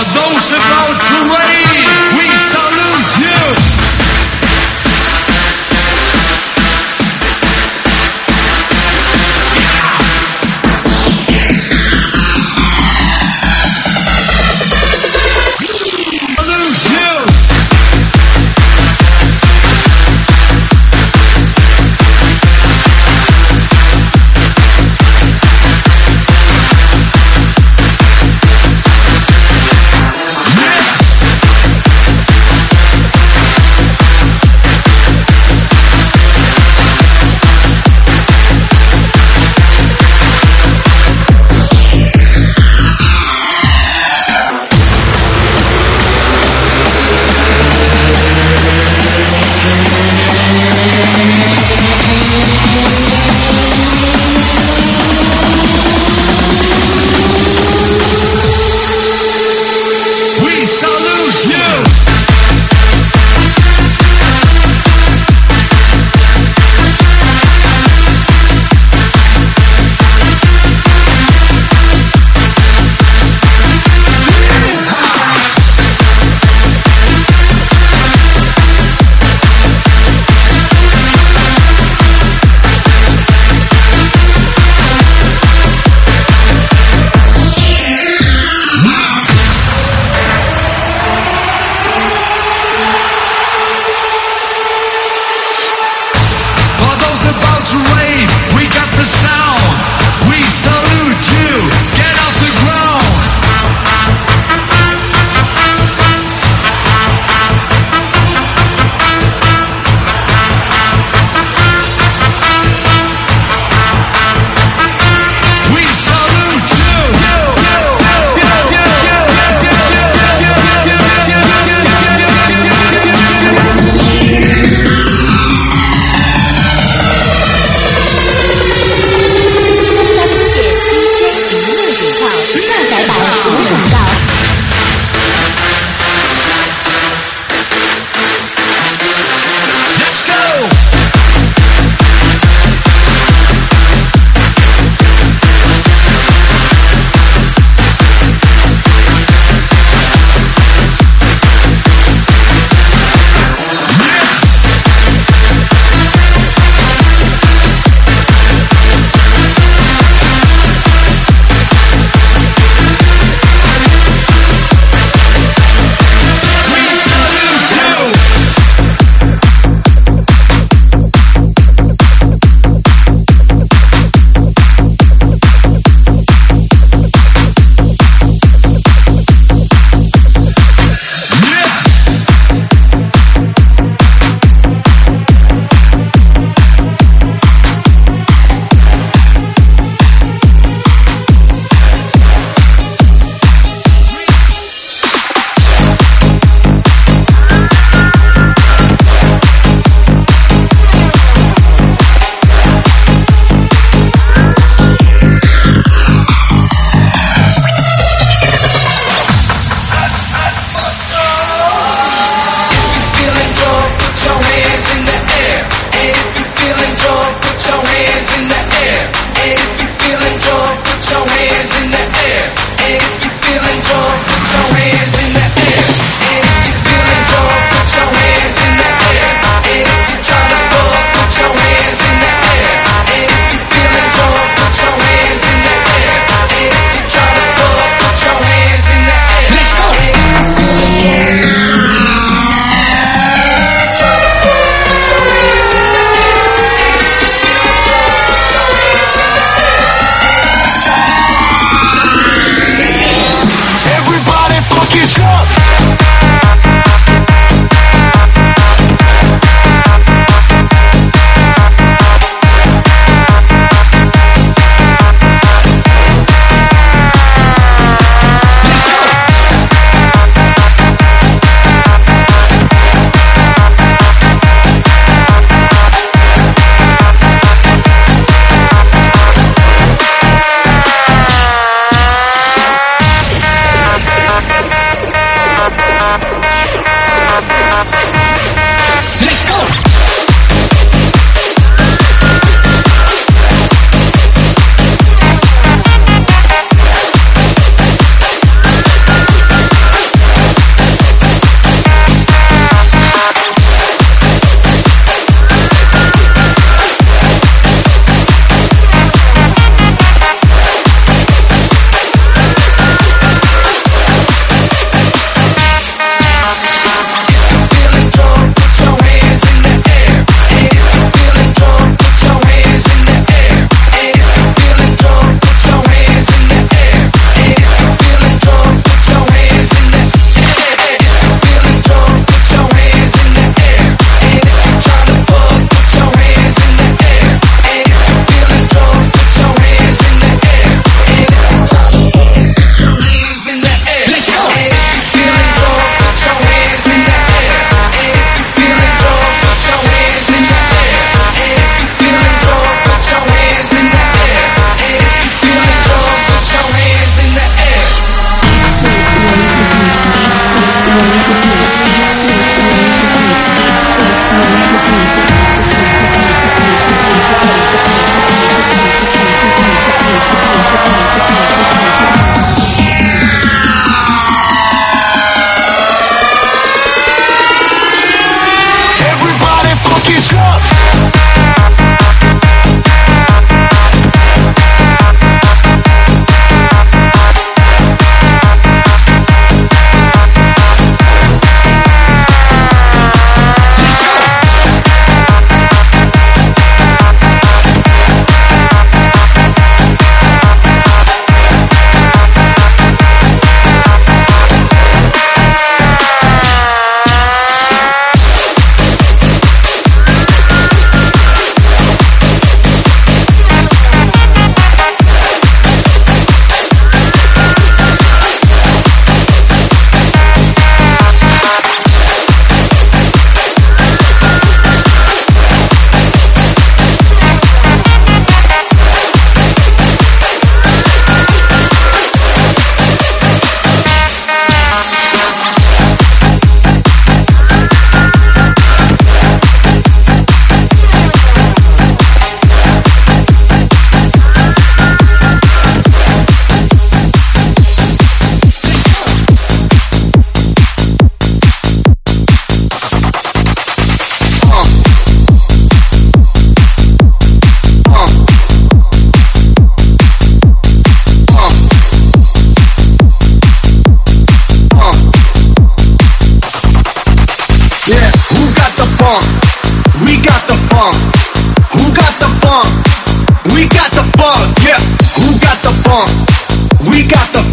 those about to rave, we salute you.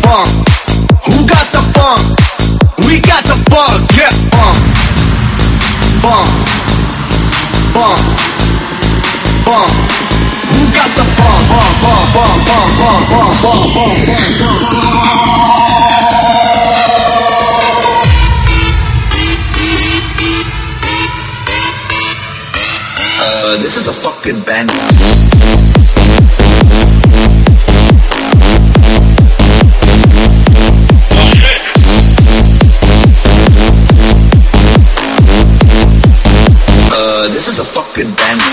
funk? Who got the funk? We got the funk. Yeah, funk, funk, funk, funk. Who got the funk? Funk, funk, funk, funk, funk, funk, funk, funk. This is a fucking banger. This is a fucking banger.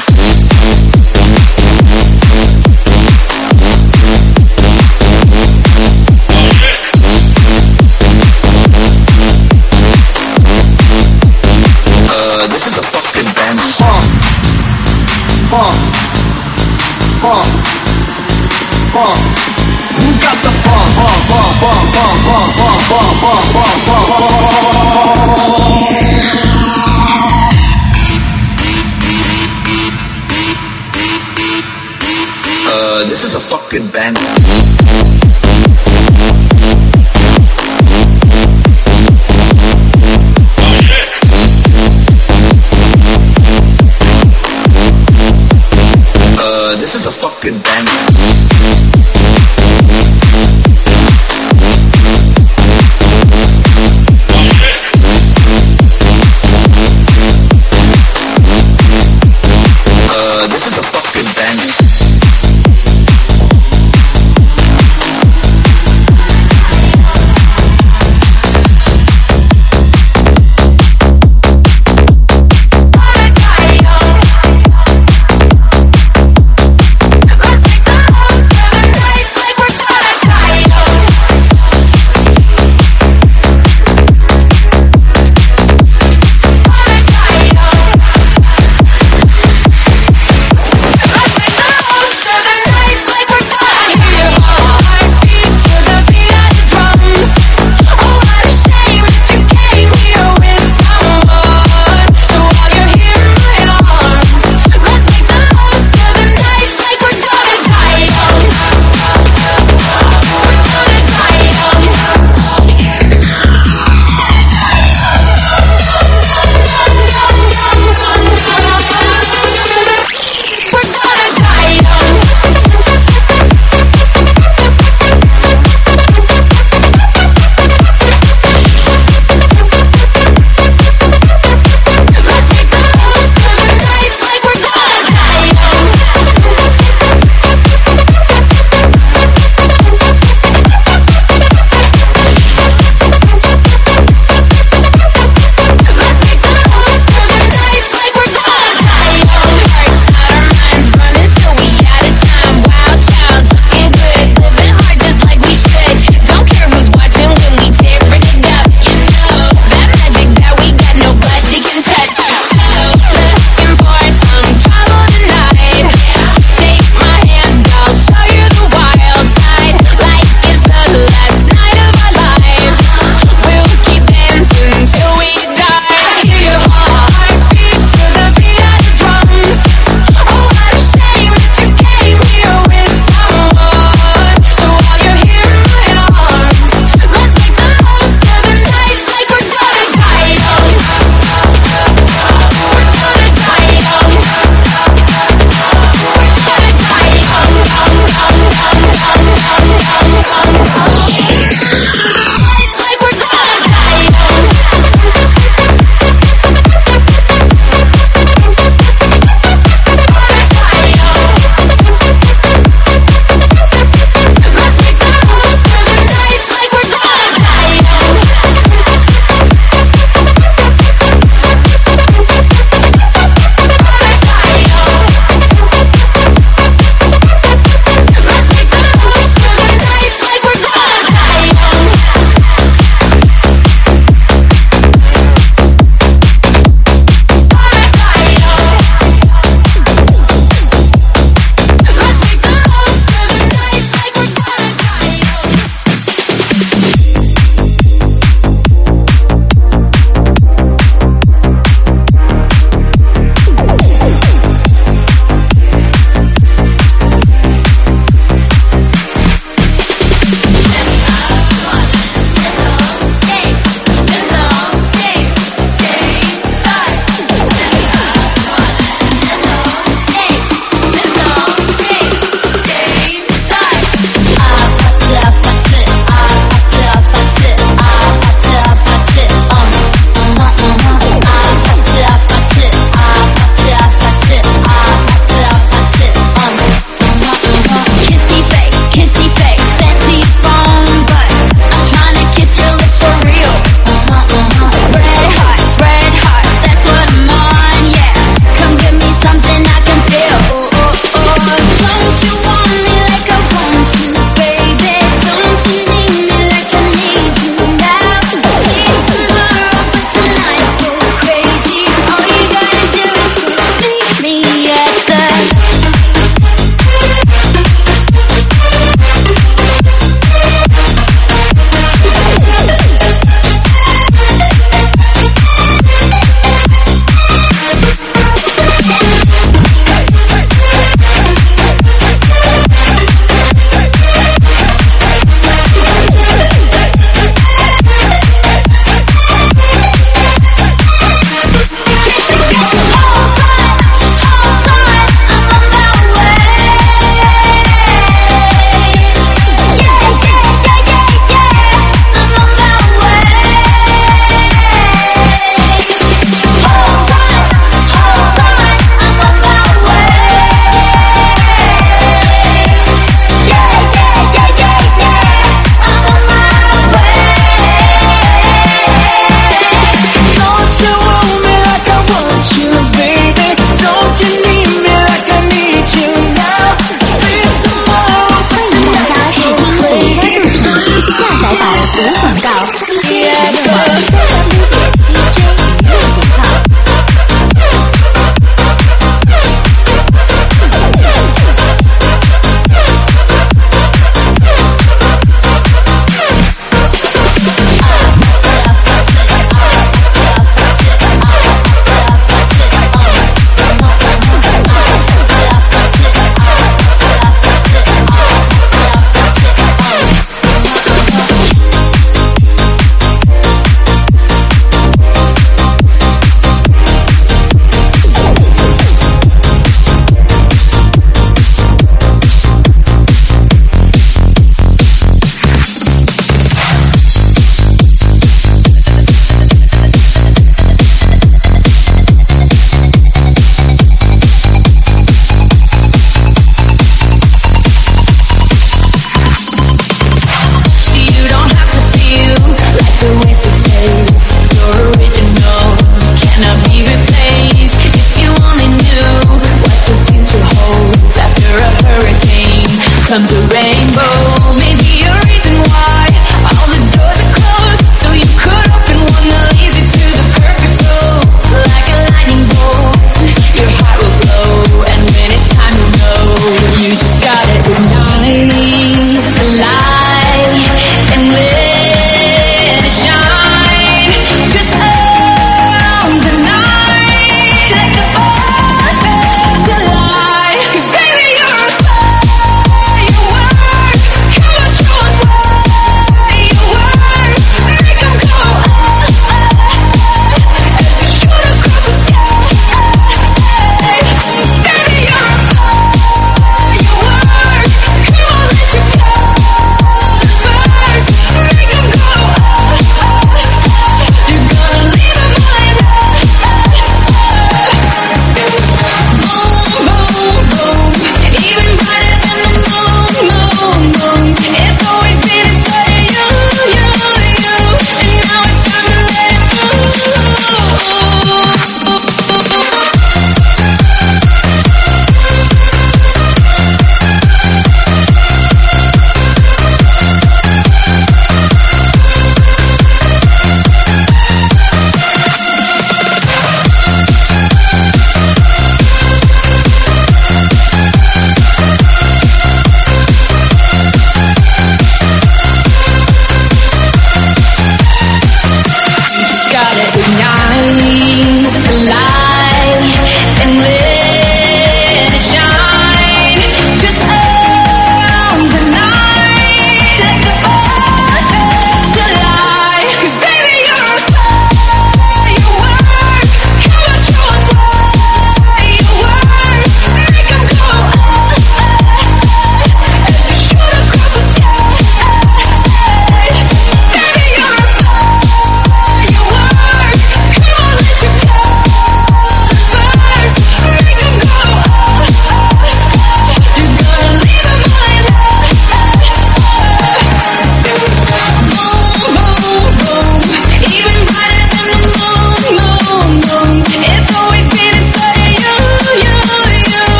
This is a fucking banger. Funk, funk, funk, funk. Who got the funk? Funk, funk, funk, funk, funk, funk, funk, funk, funk, funk, funk. This is a fucking banger. This is a fucking banger. This is a fucking banger.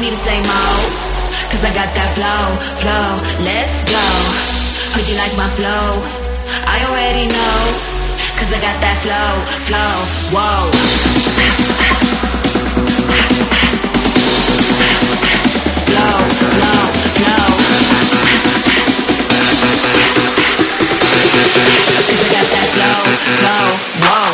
need to say more, cause I got that flow, let's go. Heard you like my flow, I already know, cause I got that flow, whoa. Flow. Cause I got that flow, whoa.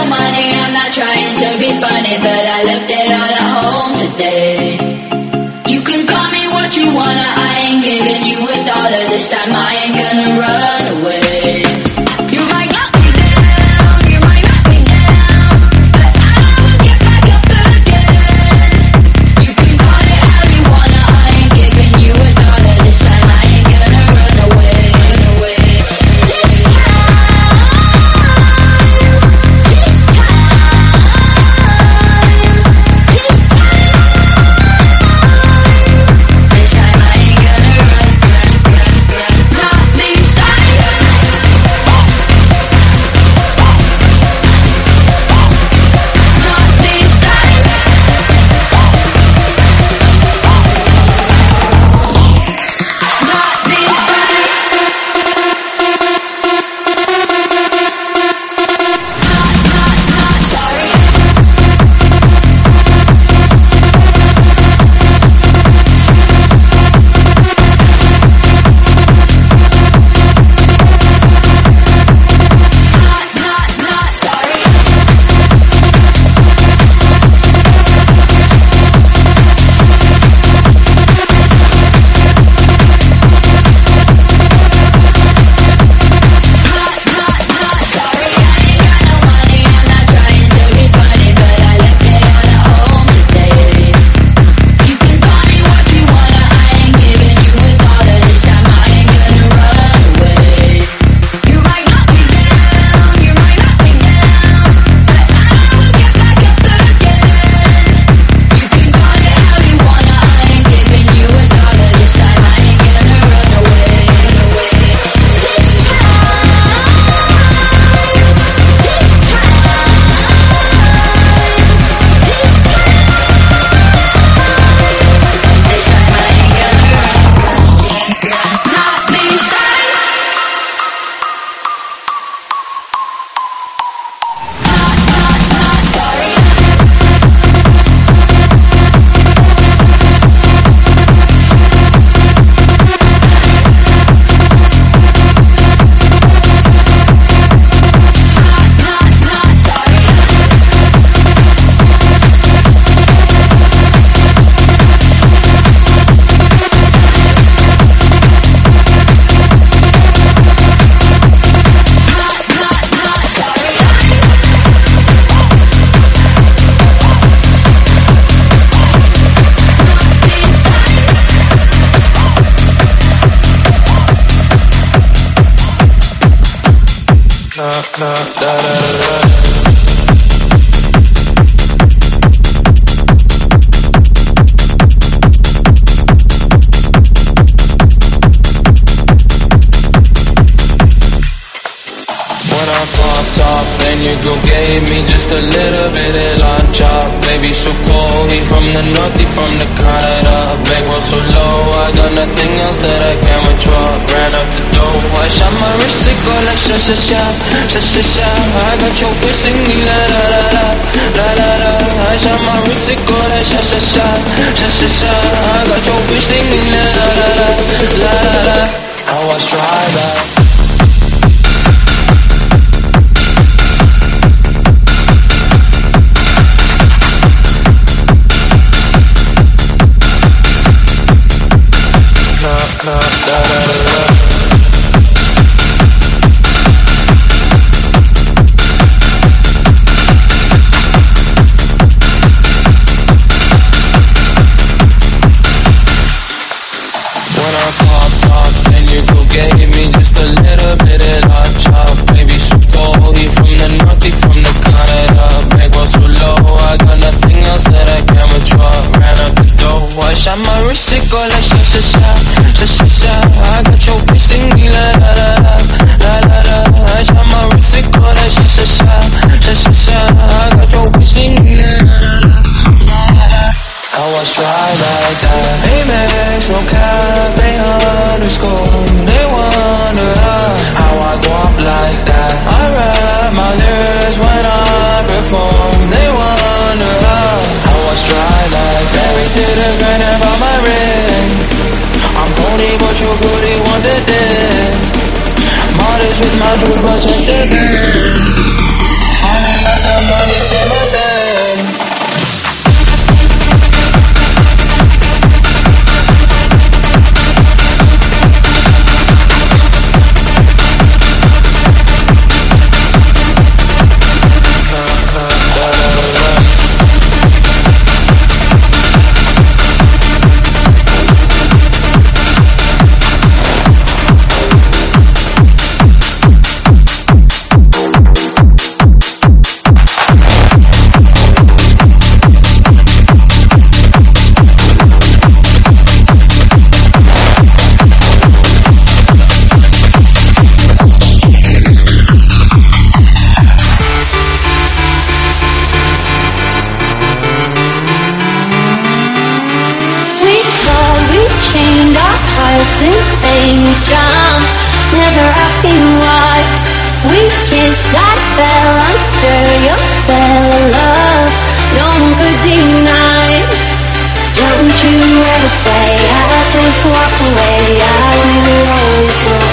money, I'm not trying to be funny, but I left it all at home today. You can call me what you wanna, I ain't giving you $1 this time, I ain't gonna run away. You might knock me down, you might knock me down, but I will get back up again. You can call it how you wanna, I ain't giving you $1 this time, I ain't gonna run away. This time I ain't gonna run. Not this time. Not this time. Not this time. Not sorry. Not sorry. Not sorry. I ain't got no money, I'm not trying to be funny, but I left it all at home today. You can call me what you wanna, I ain't giving you $1 this time, I ain't gonna run away. You might knock me down, you might knock me down, but I will get back up again. You can call it how you wanna, I ain't giving you $1 this time, I ain't gonna run away. This time I ain't gonna run. Not this time. Not sorry. Not sorry. Not sorry. When I popped off, then you go gave me just a little bit of lunch up. Baby so cold, he from the north, he from the Canada. Bankroll so low, I got nothing else that I can withdraw. Ran up the dough, I shot my wrist, it go like sha sha sha, sha sha sha. I got your bitch singing la la la la, la la la. I shot my wrist, it go like sha sha sha, sha sha sha. I got your bitch singing la la la la, la la la. How I try that. With my toothbrush and the bed. I ain't got the to say. I just walk away. I will always know.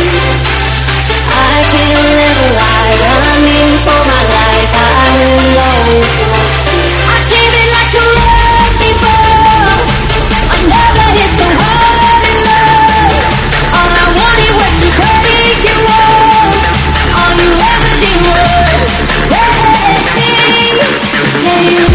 I can't live a lie running for my life. I will always know. I gave it like a love before. I never hit the hard in love. All I wanted was to break you off. All you ever did was let me. Yeah, you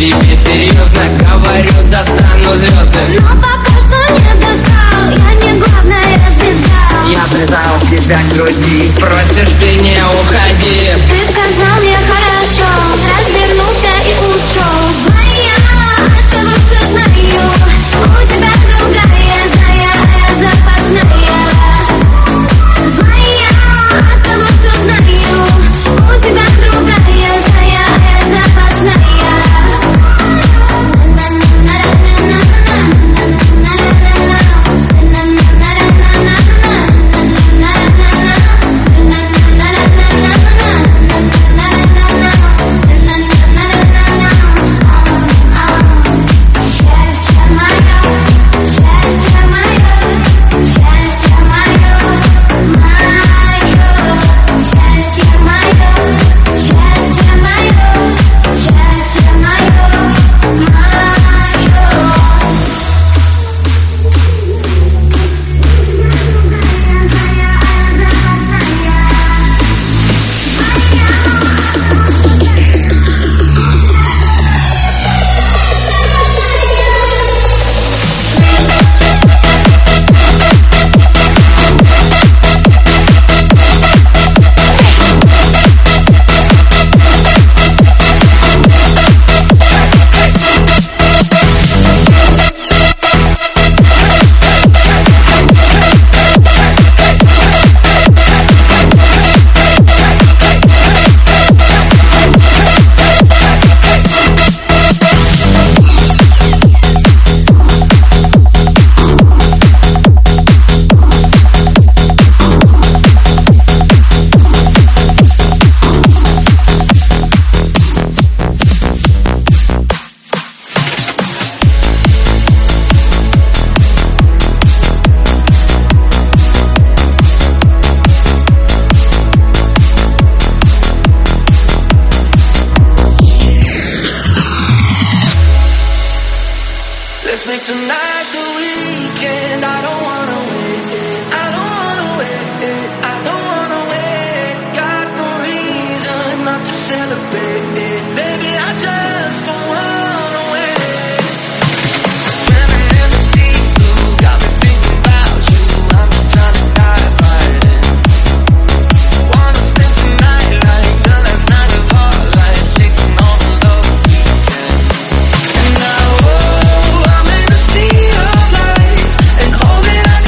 тебе серьезно говорю, достану звезды. Но пока что не достал, я не главная звезда. Я прижал тебя к груди, просишь ты не уходи. Ты сказал мне хорошо, развернулся и ушел. Зная, от того, что знаю, у тебя другая, зная, запасная. Зная, от того, что знаю, у тебя другая, зная, запасная. Let's make tonight the weekend. I don't wanna wait. I don't wanna wait. I don't wanna wait. Got no reason not to celebrate. Baby, I just don't wanna wait. Swimming in the deep blue, got me thinking about you. I'm just trying to dive right in. Wanna spend tonight like the last night of our lives, chasing all the love we can. And now I'm in the sea of lights, and all that I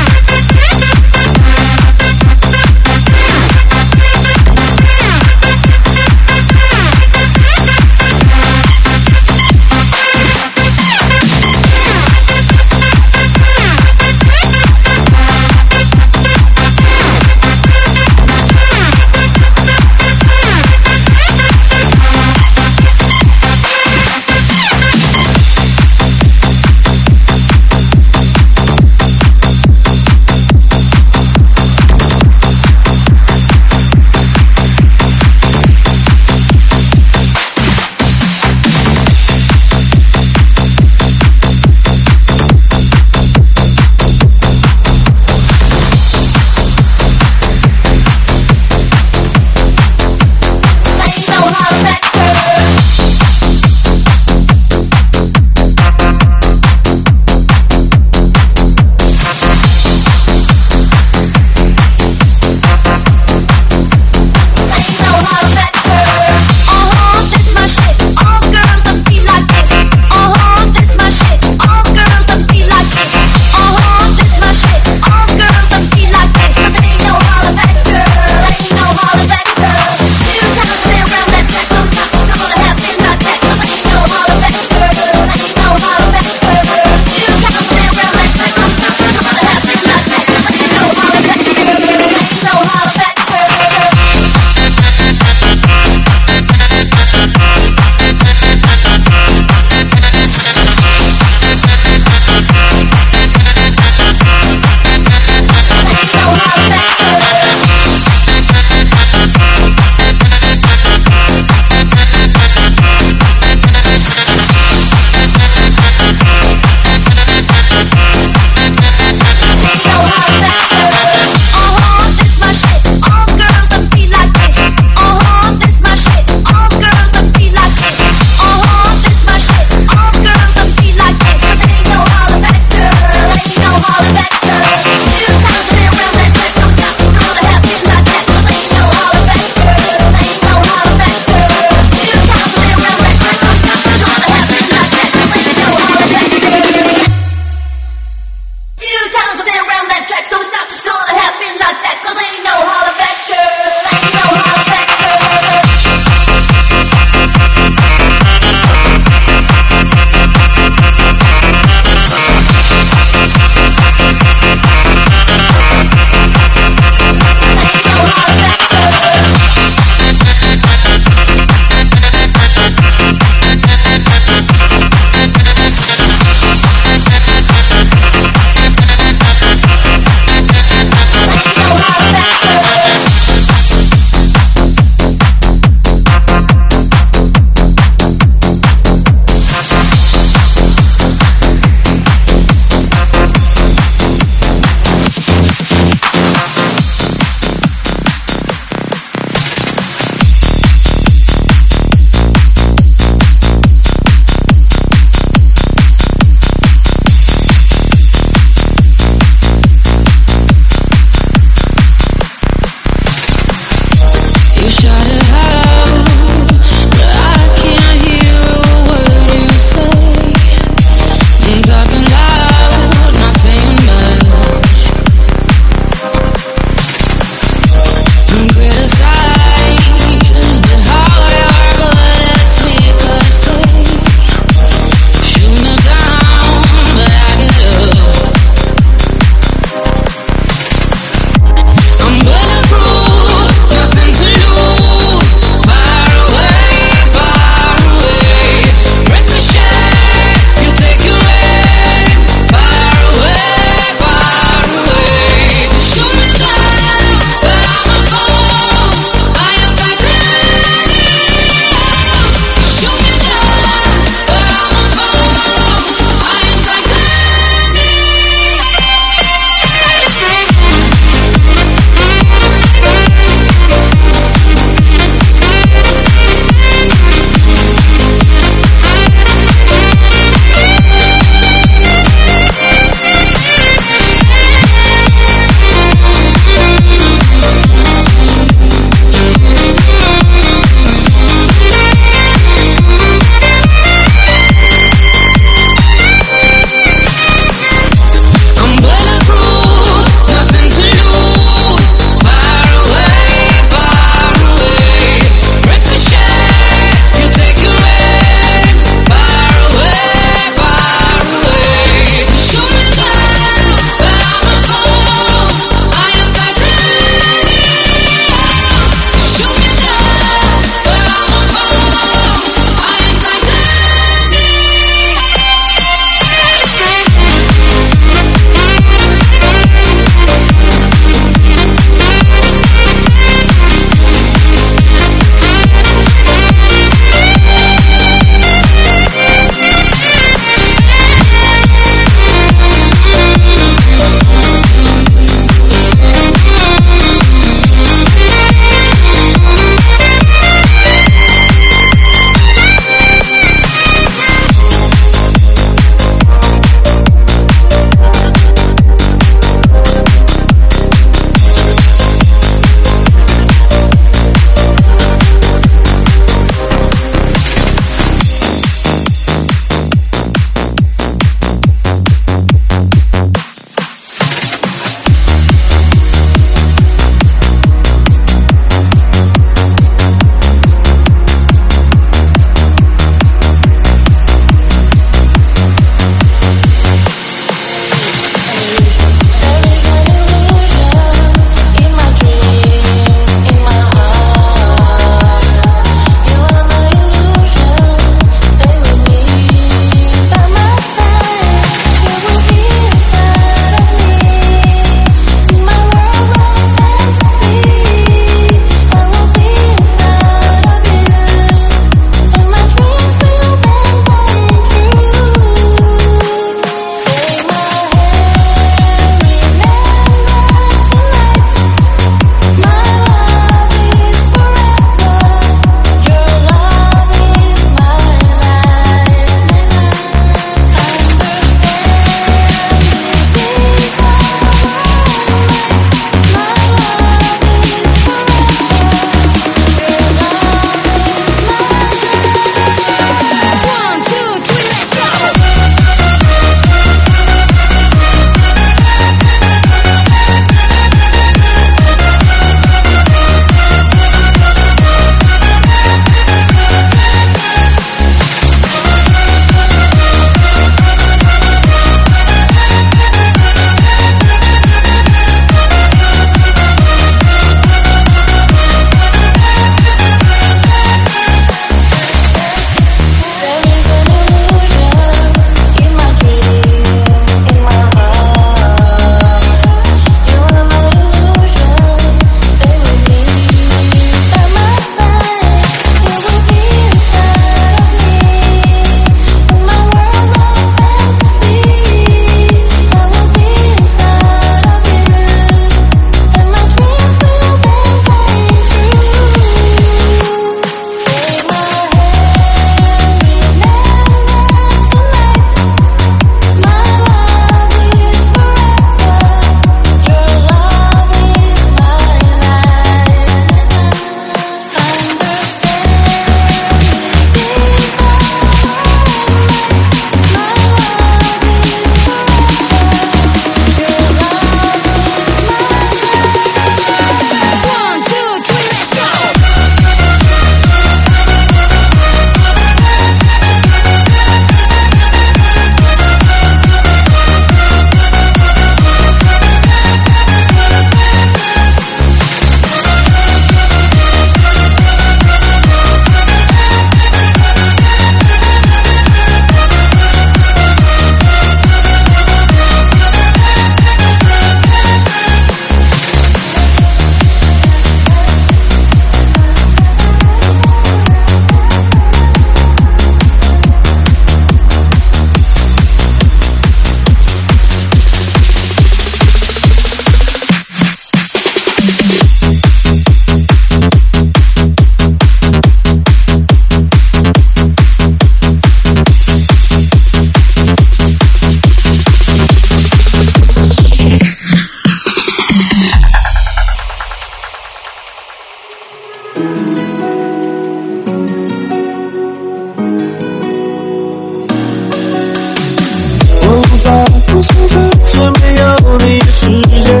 相信这没有你的世界，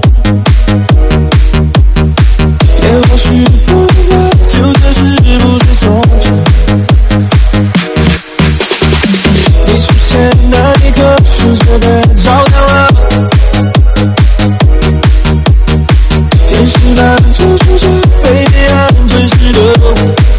也或许不问究这是不是错觉。你出现那一刻，世界被照亮了，天使般救赎着被黑暗吞噬的我。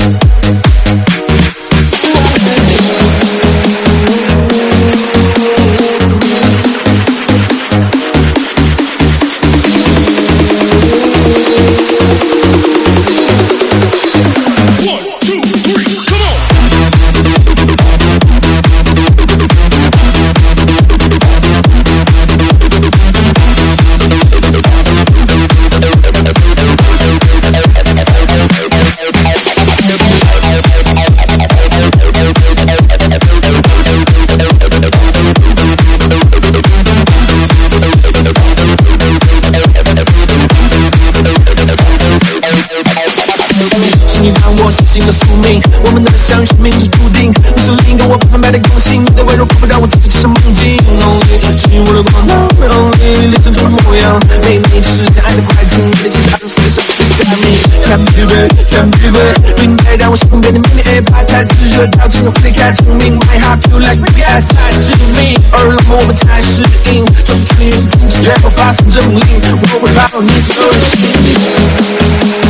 新的宿命，我们的相遇是命中注定。你是另一个我百分百的用心，你的温柔仿佛让我自己只是梦境。Only 吸引我的光芒 ，Only 练成出模样。没你的时间爱在快进，你的接下来世界上最是感命。Come baby，冰带让我心变得迷离，把太炙热到只能离开证明。My heart feel like BBS 太致命，而冷漠我们太适应。做出全力也是禁止，然后发生这命令，我会保你所有的心灵。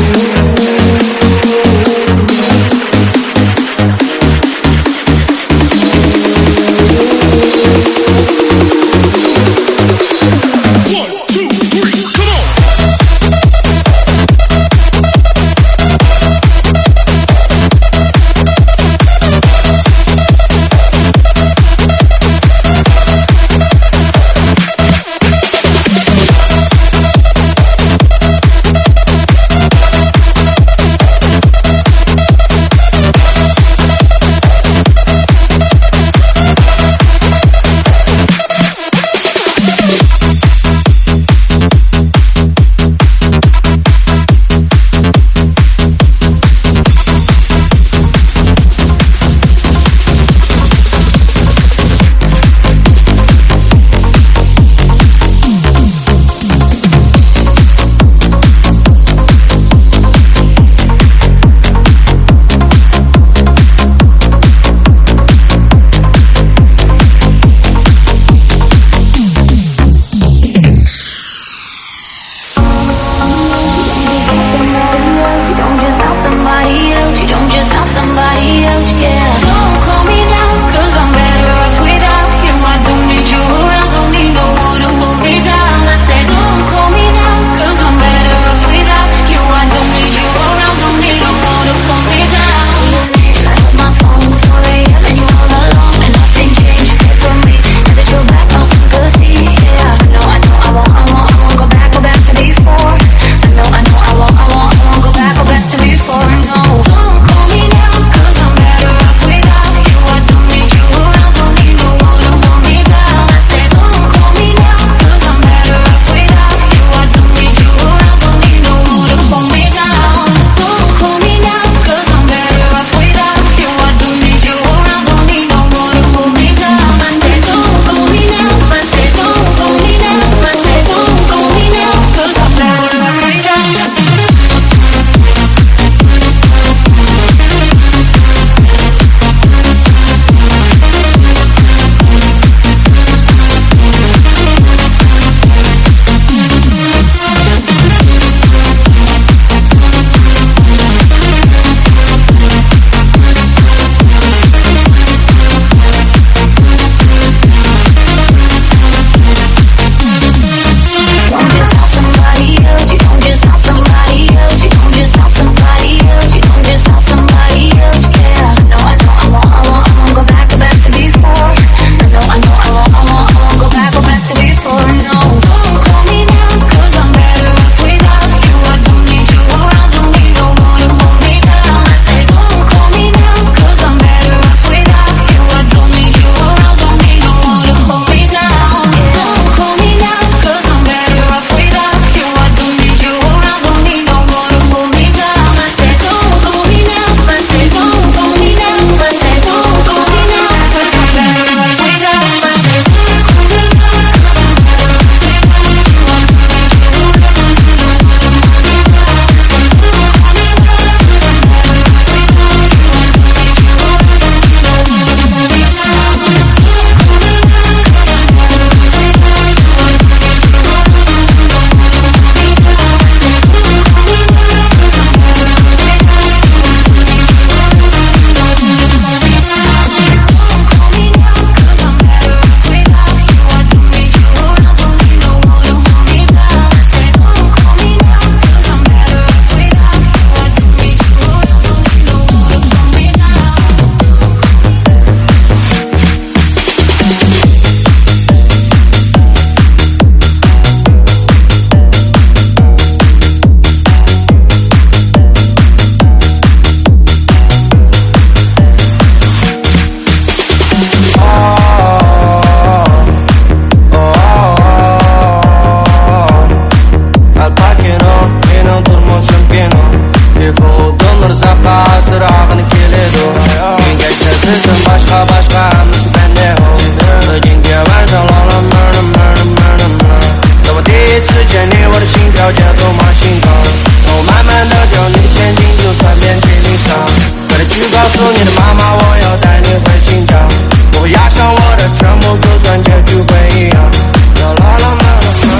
妈妈，我要带你回新疆，我会押上我的全部，就算结局会一样。啦啦啦啦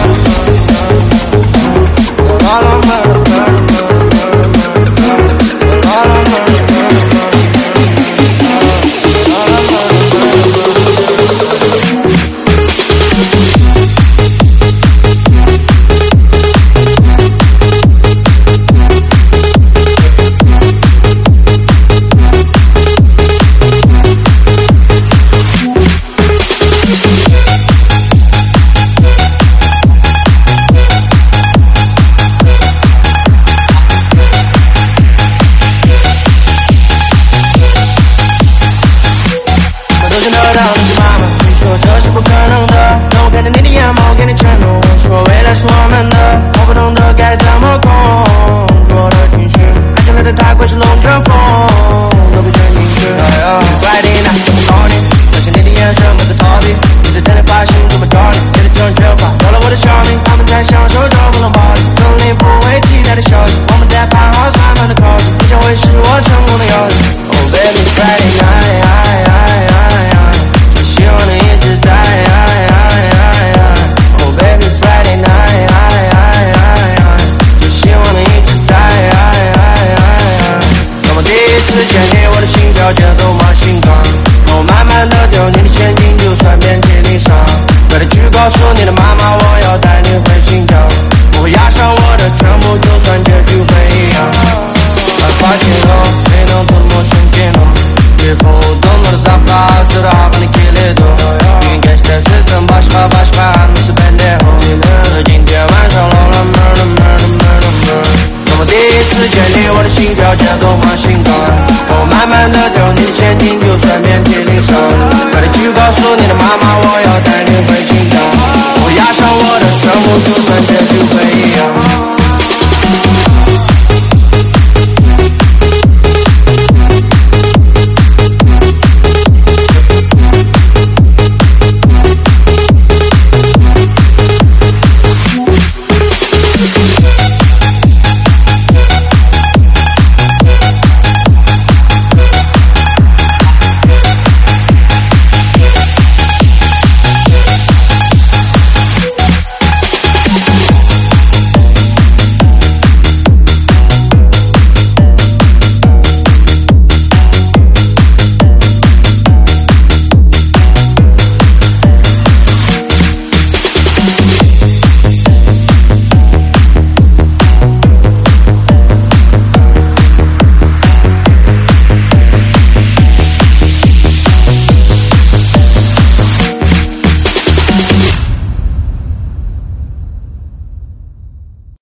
啦啦啦啦告诉你的妈妈，我要带你回新疆，我会押上我的全部，就算结局会一样。发现了，没能多么瞬间了，别风动的撒巴子的阿你给力的，应该是在438是白脸后，今天晚上老了门了门了门了门。那么第一次见你，我的心跳节奏往心脏，我慢慢的掉你的前进，就算遍体鳞伤。快点去告诉你的妈妈。